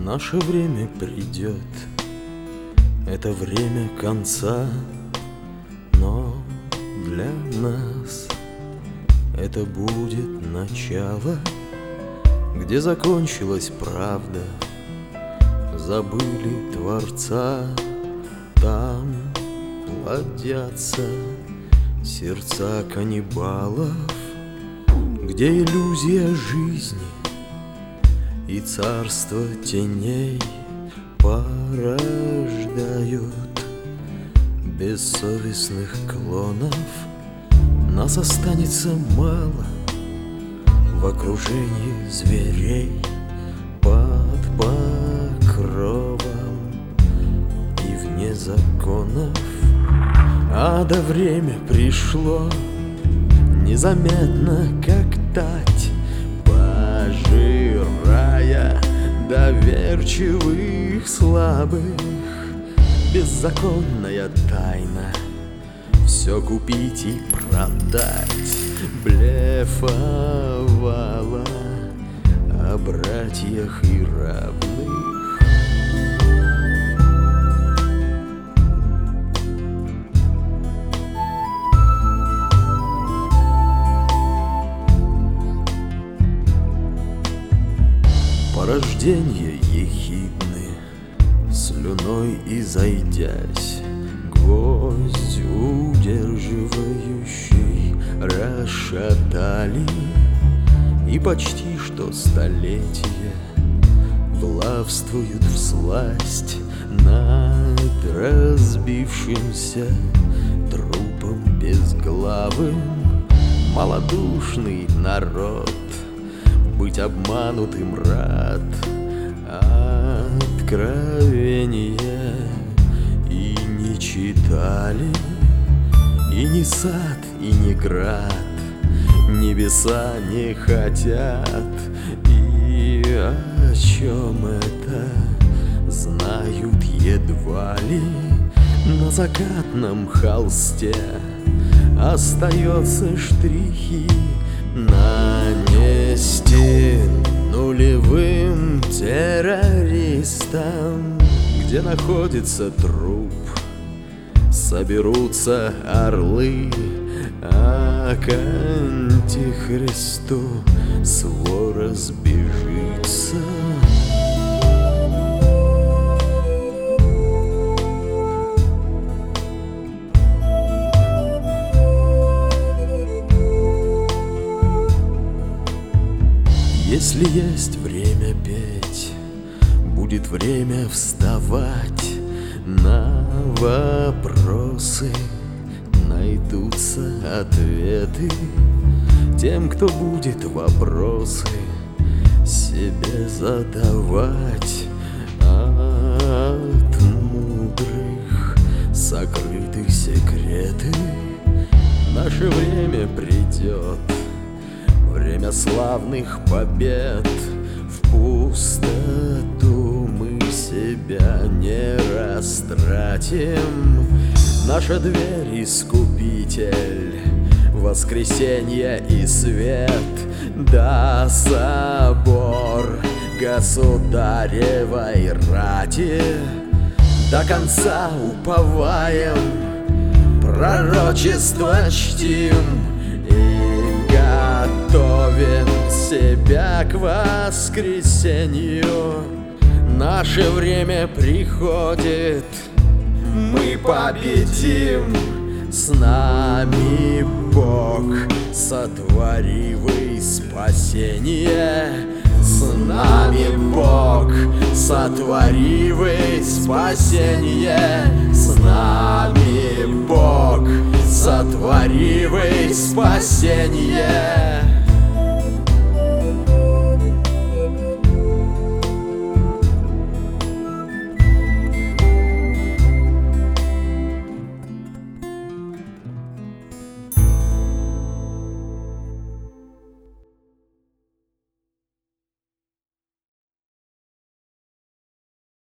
Наше время придет, это время конца, но для нас это будет начало, где закончилась правда, забыли Творца, там плодятся сердца каннибалов, где иллюзия жизни и царство теней порождают бессовестных клонов. Нас останется мало в окружении зверей под покровом и вне законов. А до время пришло незаметно, как тать, пожирая доверчивых слабых. Беззаконная тайна все купить и продать блефовала о братьях и равных. Порождения ехидны, слюной изойдясь, гвоздь удерживающий расшатали, и почти что столетия властвуют всласть над разбившимся трупом безглавым. Малодушный народ быть обманутым рад, откровения и не читали, и ни сад, и ни град небеса не хотят. И о чем это знают едва ли, на закатном холсте остается штрихи нанести нулевым террористам. Где находится труп, соберутся орлы, а к антихристу свора сбежится. Если есть время петь, будет время вставать. На вопросы найдутся ответы тем, кто будет вопросы себе задавать. От мудрых сокрытых секреты наше время придет, время славных побед. В пустоту мы себя не растратим. Наша дверь — искупитель, воскресенье и свет. Да собор государевой рати до конца уповаем, пророчество чтим и готовим себя к воскресенью. Наше время приходит, мы победим. С нами Бог, сотворивый спасение. С нами Бог, сотворивый спасение. С нами Бог, сотворивый спасение.